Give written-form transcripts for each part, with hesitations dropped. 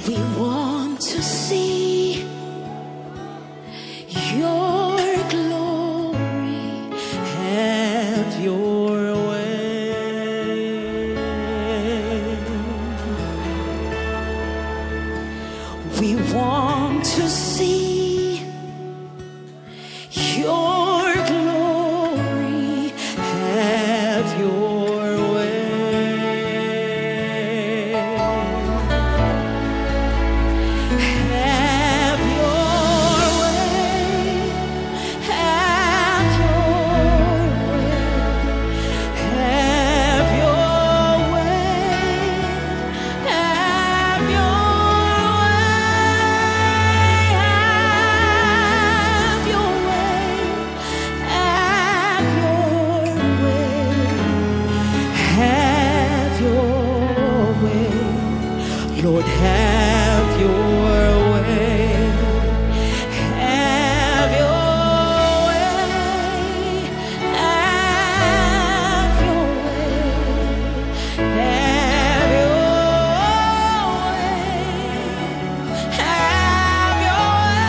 We want to see your glory. Have your way. We want to see your glory. Have your way. Have your way. Have your way. Have your way. Have your way. Have your way. Lord, have your way. Have your way. Have your way. Have your way. Have your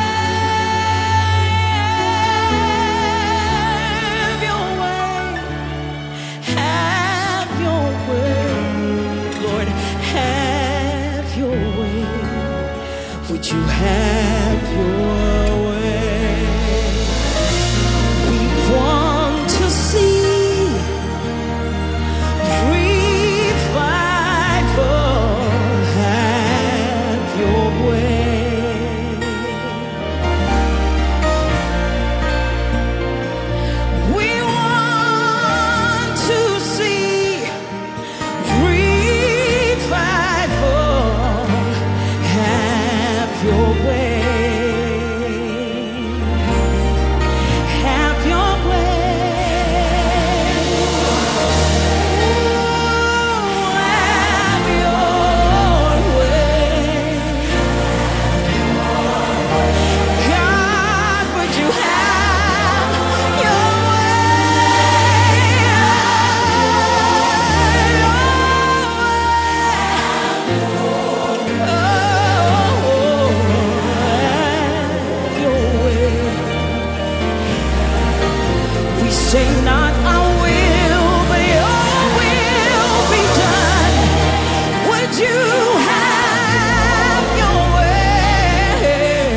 way. Have your way. Lord, have your way. Would you have your way? We want to see revival. Have your way. We want to see revival. Have your way. Have your way. Have your way. God, would you have your We say not our will, but your will be done. Would you have your way?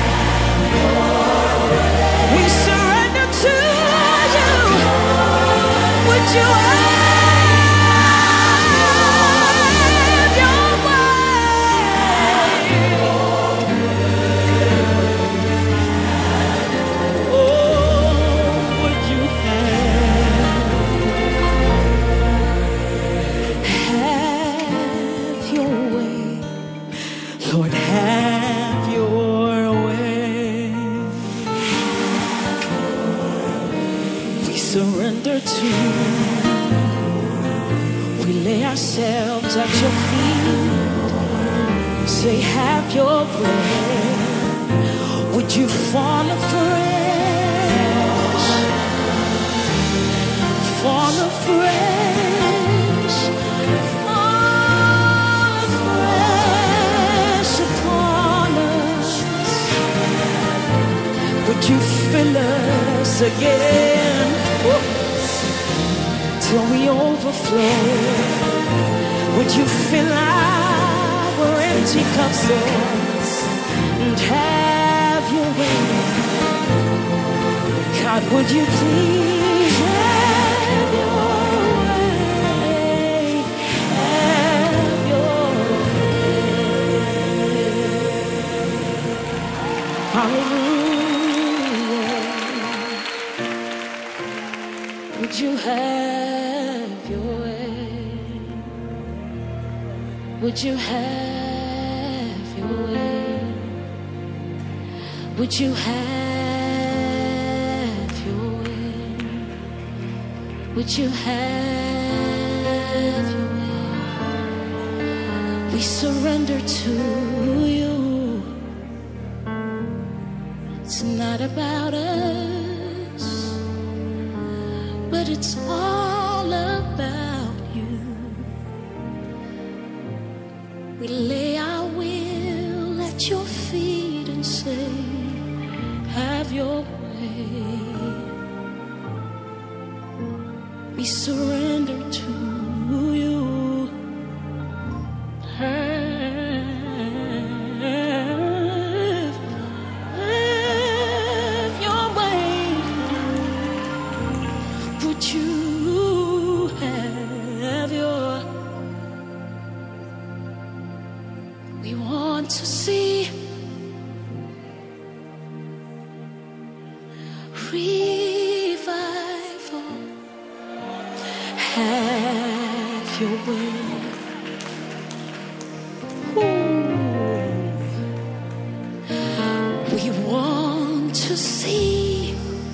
We surrender to you. Would you have your way? Would you have your way? Lord, have your way. We surrender to you. We lay ourselves at your feet. Say, have your way. Would you fall afresh? Fall afresh. Fall afresh upon us. Would you fill us again? Till we overflow. Would you fill our empty cups, Lord, and have your way? God, would you please have your way? Have your way. Hallelujah. Would you have your way? Would you have your way? Would you have your way? Would you have your way? We surrender to you. It's not about us, but it's all about you. We lay our will your way. We surrender to you. Have your way. Would you have your? We want to see revival. Have your way. Ooh. We want to see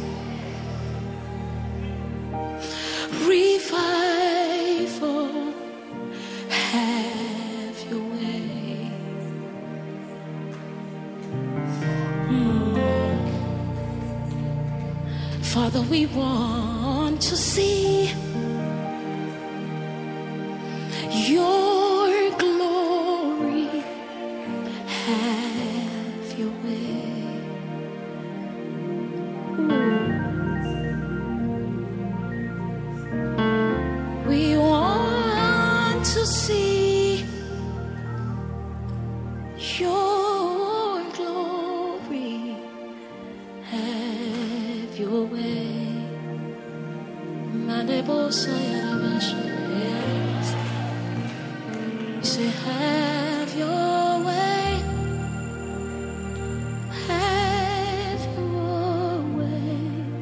revival. Have your way. Father, we want to see your glory. Have your way. We want to see your glory. Have your way. Say, have your way. Have your way.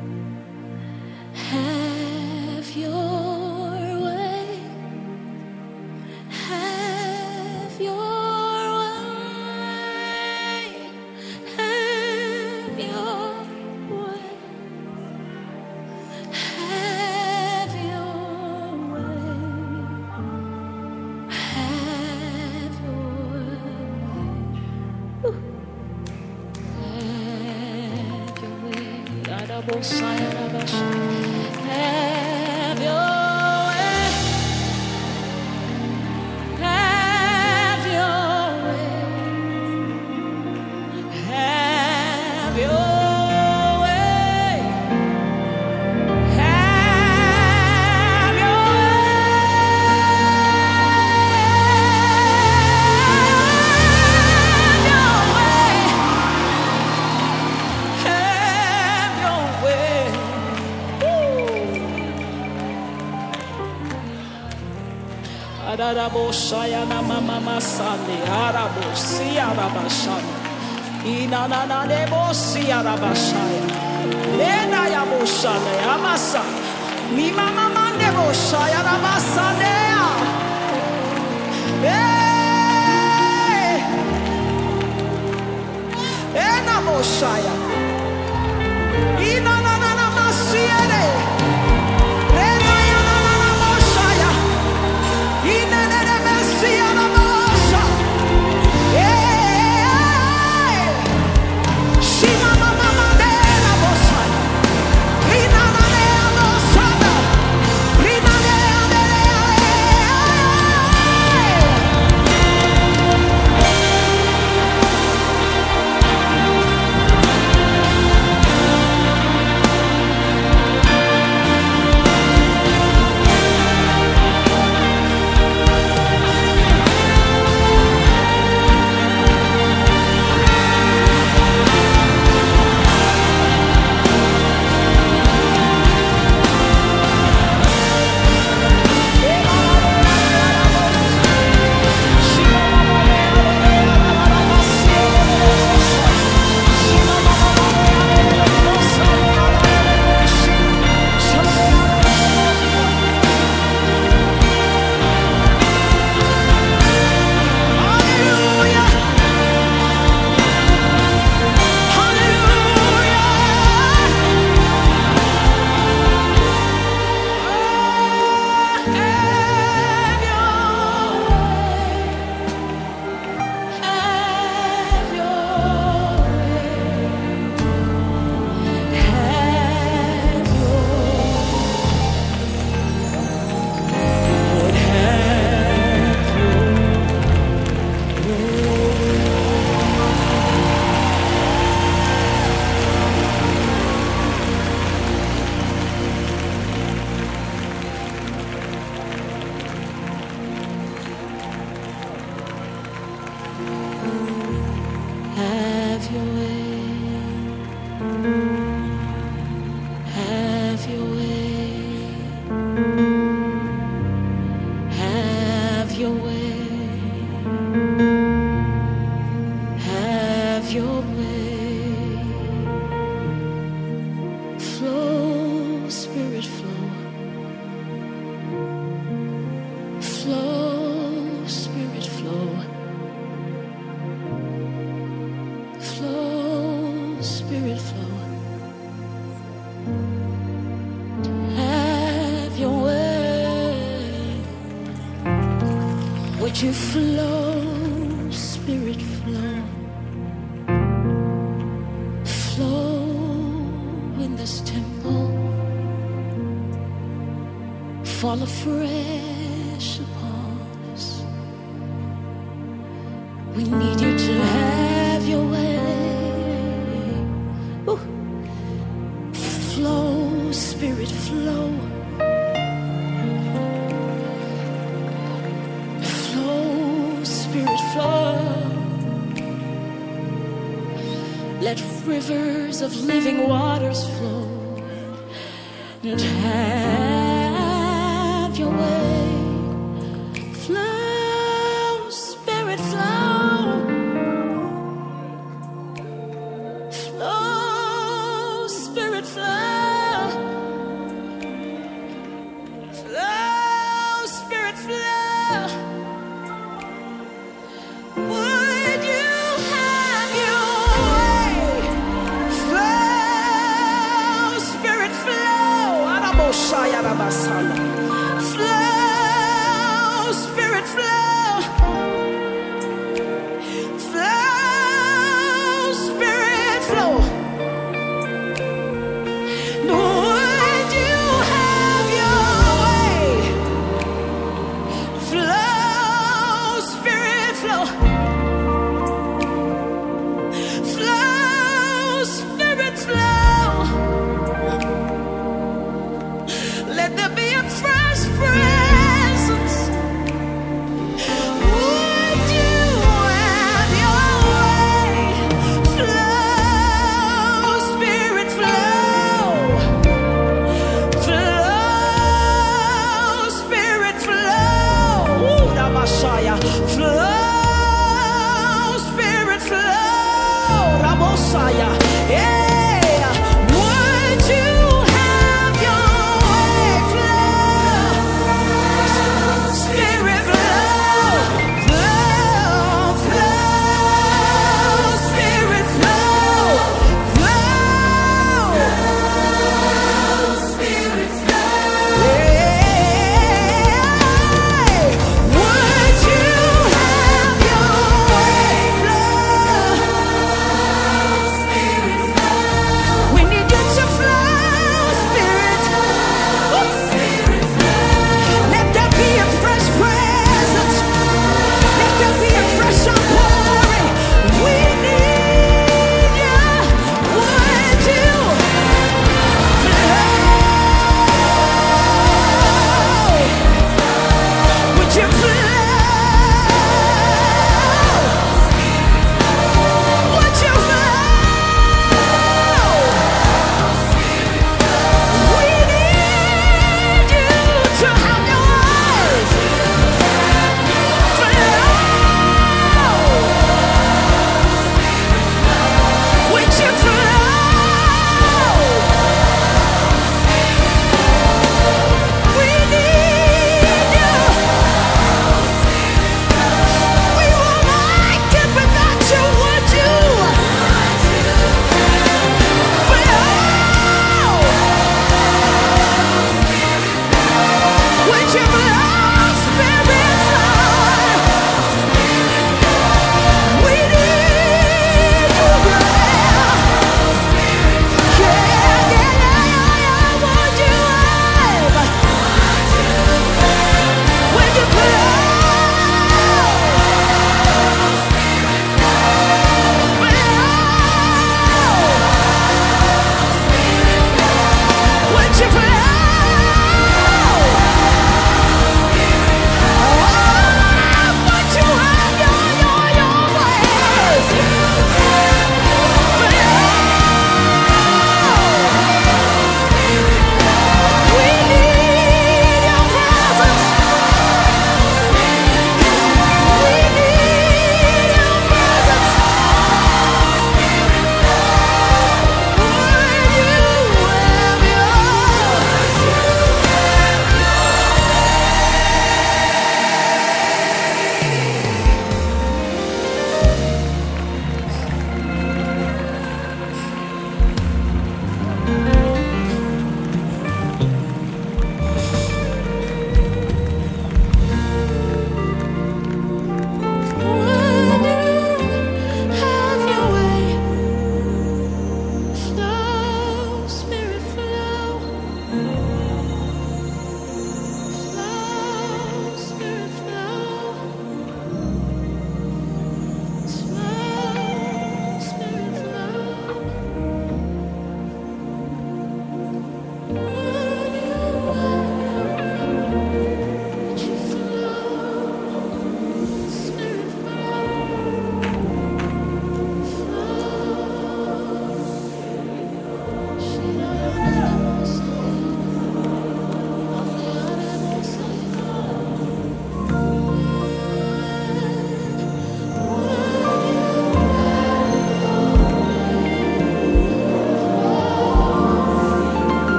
Have your way. Have your way. Have your way. Have your way. Have your way. Have your way. Have your way. Have your way. Have your way. Have your way. Have your way. Adaraboshaya na mama masande arabosia rabashaya inana debosia rabashaya lena ya boshane amasa mi mama mande boshaya rabasane ena boshaya inana masiere Would you flow, Spirit, flow? Flow in this temple. Fall afresh upon us. We need you to have your way. Ooh. Flow, Spirit, flow. Spirit, flow. Let rivers of living waters flow and have your way. Flow, Spirit, flow. Flow, Spirit, flow. Flow, Spirit, flow.